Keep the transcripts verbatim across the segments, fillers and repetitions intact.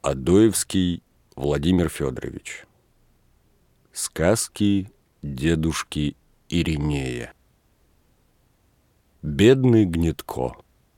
Адоевский Владимир Федорович. Сказки дедушки Иринея. Бедный Гнетко.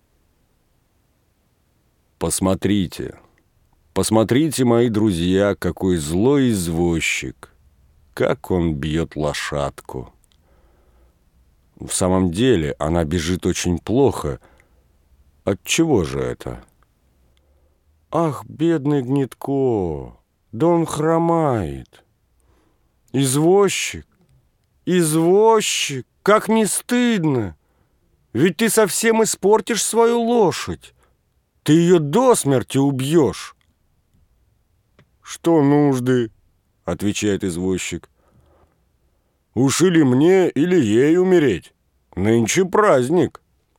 Посмотрите, посмотрите, мои друзья, какой злой извозчик, как он бьет лошадку. В самом деле она бежит очень плохо. Отчего же это? Ах, бедный Гнетко, да он хромает. Извозчик, извозчик, как не стыдно! Ведь ты совсем испортишь свою лошадь. Ты ее до смерти убьешь. Что нужды, отвечает извозчик. Уж или мне, или ей умереть. Нынче праздник.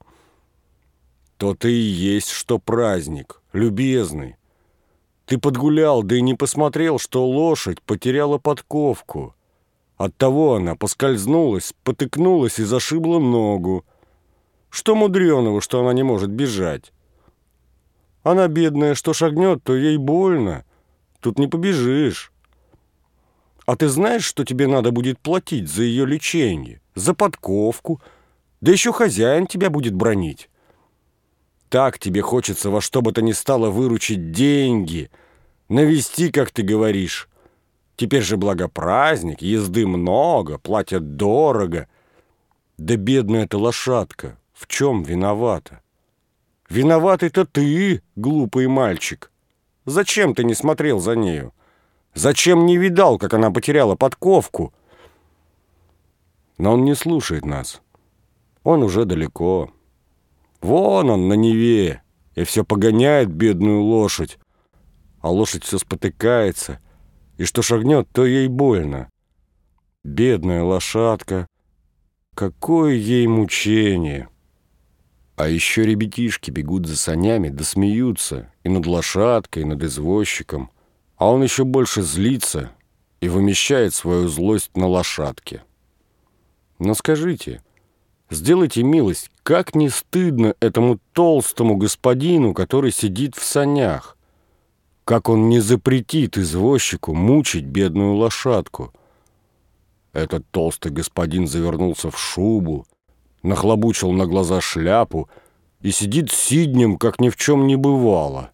То-то и есть, что праздник, любезный. Ты подгулял, да и не посмотрел, что лошадь потеряла подковку. Оттого она поскользнулась, потыкнулась и зашибла ногу. Что мудреного, что она не может бежать? Она, бедная, что шагнет, то ей больно. Тут не побежишь. А ты знаешь, что тебе надо будет платить за ее лечение, за подковку? Да еще хозяин тебя будет бранить. Так тебе хочется во что бы то ни стало выручить деньги, навести, как ты говоришь. Теперь же благо праздник, езды много, платят дорого. Да бедная эта лошадка, в чем виновата? Виноватый-то ты, глупый мальчик. Зачем ты не смотрел за нею? Зачем не видал, как она потеряла подковку? Но он не слушает нас. Он уже далеко. Вон он на Неве и все погоняет бедную лошадь. А лошадь все спотыкается, и что шагнет, то ей больно. Бедная лошадка, какое ей мучение! А еще ребятишки бегут за санями, да смеются и над лошадкой, и над извозчиком. А он еще больше злится и вымещает свою злость на лошадке. Но скажите, сделайте милость, как не стыдно этому толстому господину, который сидит в санях? Как он не запретит извозчику мучить бедную лошадку? Этот толстый господин завернулся в шубу, нахлобучил на глаза шляпу и сидит сиднем, как ни в чем не бывало.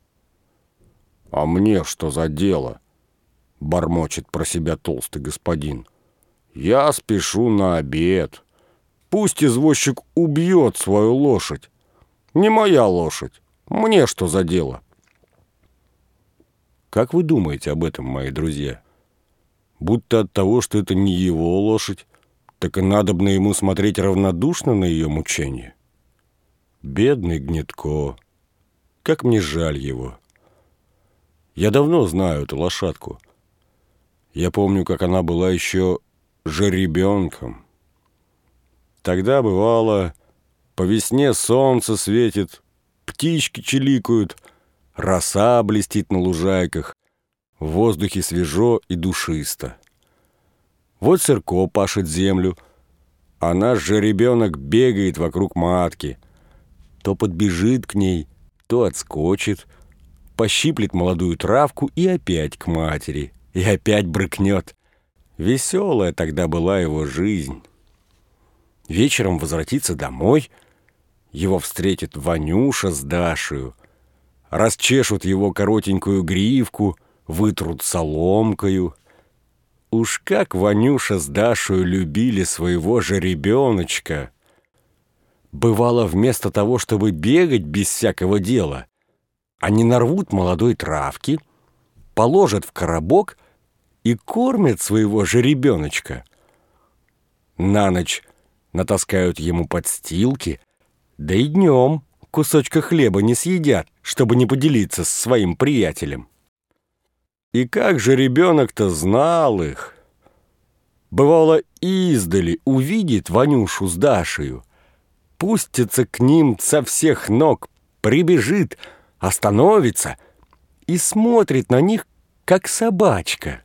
«А мне что за дело?» — бормочет про себя толстый господин. «Я спешу на обед. Пусть извозчик убьет свою лошадь. Не моя лошадь. Мне что за дело?» Как вы думаете об этом, мои друзья? Будто от того, что это не его лошадь, так и надобно ему смотреть равнодушно на ее мучение. Бедный Гнетко, как мне жаль его. Я давно знаю эту лошадку. Я помню, как она была еще жеребенком. Тогда, бывало, по весне солнце светит, птички чиликают, роса блестит на лужайках, в воздухе свежо и душисто. Вот Сырко пашет землю, а наш жеребенок бегает вокруг матки. То подбежит к ней, то отскочит, пощиплет молодую травку и опять к матери, и опять брыкнет. Веселая тогда была его жизнь. Вечером возвратится домой, его встретит Ванюша с Дашею, расчешут его коротенькую гривку, вытрут соломкою. Уж как Ванюша с Дашею любили своего жеребеночка! Бывало, вместо того, чтобы бегать без всякого дела, они нарвут молодой травки, положат в коробок и кормят своего жеребеночка. На ночь натаскают ему подстилки, да и днем кусочка хлеба не съедят, чтобы не поделиться с своим приятелем. И как же ребенок-то знал их! Бывало, издали увидит Ванюшу с Дашею, пустится к ним со всех ног, прибежит, остановится и смотрит на них, как собачка.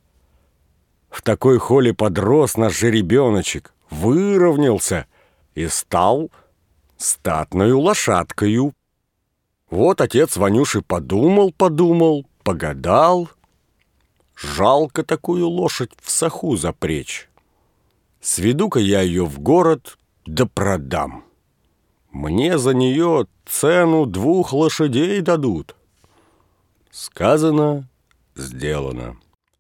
В такой холе подрос наш жеребеночек, выровнялся и стал статною лошадкою. Вот отец Ванюши подумал-подумал, погадал, жалко такую лошадь в саху запречь. Сведу-ка я ее в город, да продам. Мне за нее цену двух лошадей дадут. Сказано, сделано.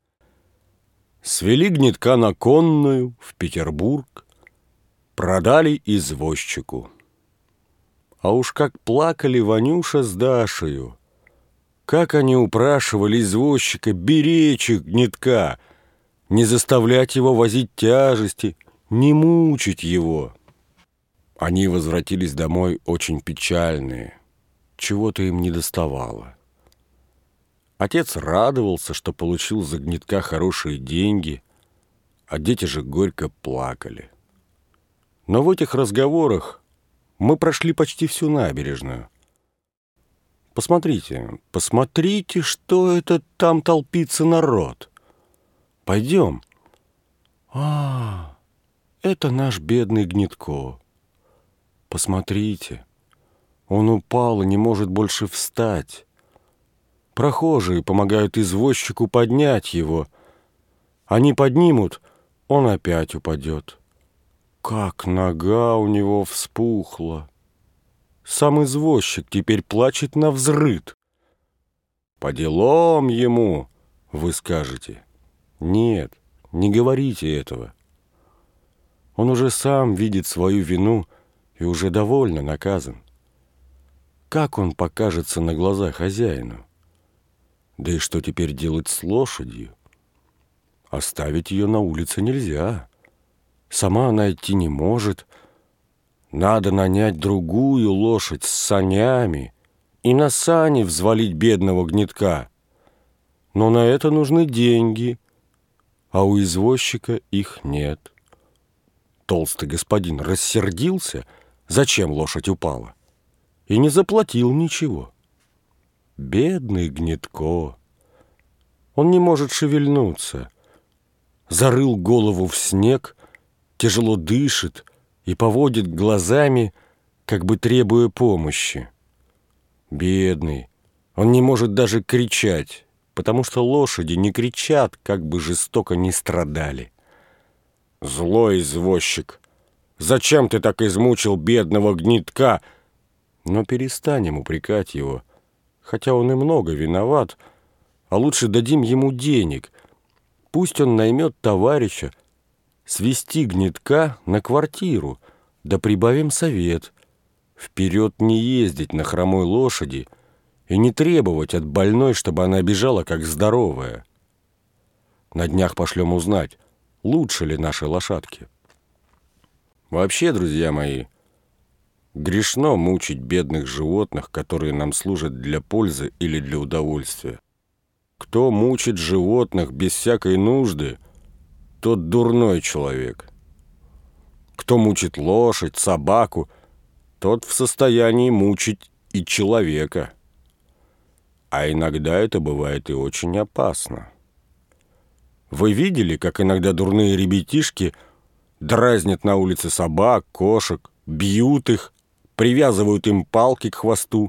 Свели гнедка на конную в Петербург, продали извозчику. А уж как плакали Ванюша с Дашею, как они упрашивали извозчика беречь их гнедка, не заставлять его возить тяжести, не мучить его. Они возвратились домой очень печальные, чего-то им не доставало. Отец радовался, что получил за гнедка хорошие деньги, а дети же горько плакали. Но в этих разговорах мы прошли почти всю набережную. Посмотрите, посмотрите, что это там толпится народ. Пойдем. А, это наш бедный Гнедко. Посмотрите, он упал и не может больше встать. Прохожие помогают извозчику поднять его. Они поднимут, он опять упадет. Как нога у него вспухла. Сам извозчик теперь плачет навзрыд. По делам ему, вы скажете. Нет, не говорите этого. Он уже сам видит свою вину и уже довольно наказан. Как он покажется на глаза хозяину? Да и что теперь делать с лошадью? Оставить ее на улице нельзя. Сама она идти не может. Надо нанять другую лошадь с санями и на сани взвалить бедного Гнедка. Но на это нужны деньги, а у извозчика их нет. Толстый господин рассердился, зачем лошадь упала, и не заплатил ничего. Бедный Гнедко! Он не может шевельнуться. Зарыл голову в снег, тяжело дышит и поводит глазами, как бы требуя помощи. Бедный! Он не может даже кричать, потому что лошади не кричат, как бы жестоко ни страдали. Злой извозчик! Зачем ты так измучил бедного Гнедка? Но перестанем упрекать его, хотя он и много виноват, а лучше дадим ему денег. Пусть он наймет товарища свести Гнедка на квартиру, да прибавим совет. Вперед не ездить на хромой лошади и не требовать от больной, чтобы она бежала, как здоровая. На днях пошлем узнать, лучше ли наши лошадки. Вообще, друзья мои, грешно мучить бедных животных, которые нам служат для пользы или для удовольствия. Кто мучит животных без всякой нужды, тот дурной человек. Кто мучит лошадь, собаку, тот в состоянии мучить и человека. А иногда это бывает и очень опасно. Вы видели, как иногда дурные ребятишки дразнят на улице собак, кошек, бьют их, привязывают им палки к хвосту?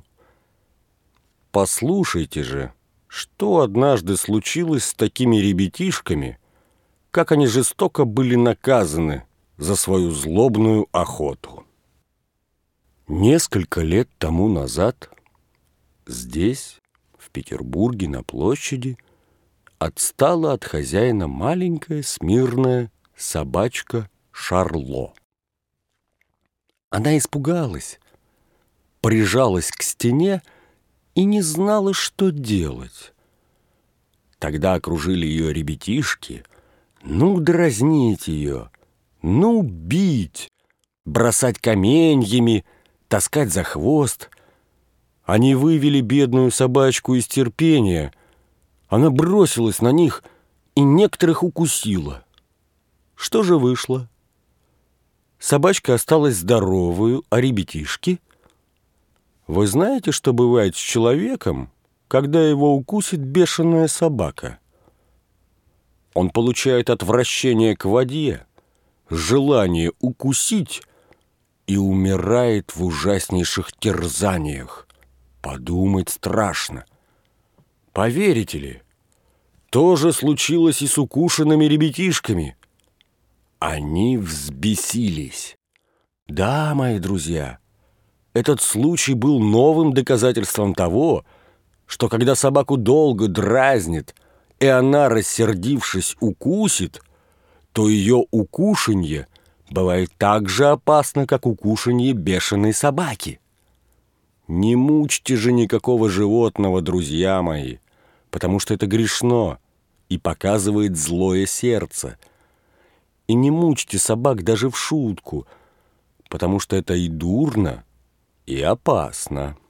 Послушайте же, что однажды случилось с такими ребятишками, как они жестоко были наказаны за свою злобную охоту. Несколько лет тому назад здесь, в Петербурге, на площади, отстала от хозяина маленькая смирная собачка Шарло. Она испугалась, прижалась к стене и не знала, что делать. Тогда окружили ее ребятишки, ну, дразнить ее, ну, бить, бросать каменьями, таскать за хвост. Они вывели бедную собачку из терпения. Она бросилась на них и некоторых укусила. Что же вышло? Собачка осталась здоровую, а ребятишки? Вы знаете, что бывает с человеком, когда его укусит бешеная собака? Он получает отвращение к воде, желание укусить и умирает в ужаснейших терзаниях. Подумать страшно. Поверите ли, то же случилось и с укушенными ребятишками. Они взбесились. Да, мои друзья, этот случай был новым доказательством того, что когда собаку долго дразнит, и она, рассердившись, укусит, то ее укушенье бывает так же опасно, как укушенье бешеной собаки. Не мучьте же никакого животного, друзья мои, потому что это грешно и показывает злое сердце. И не мучьте собак даже в шутку, потому что это и дурно, и опасно.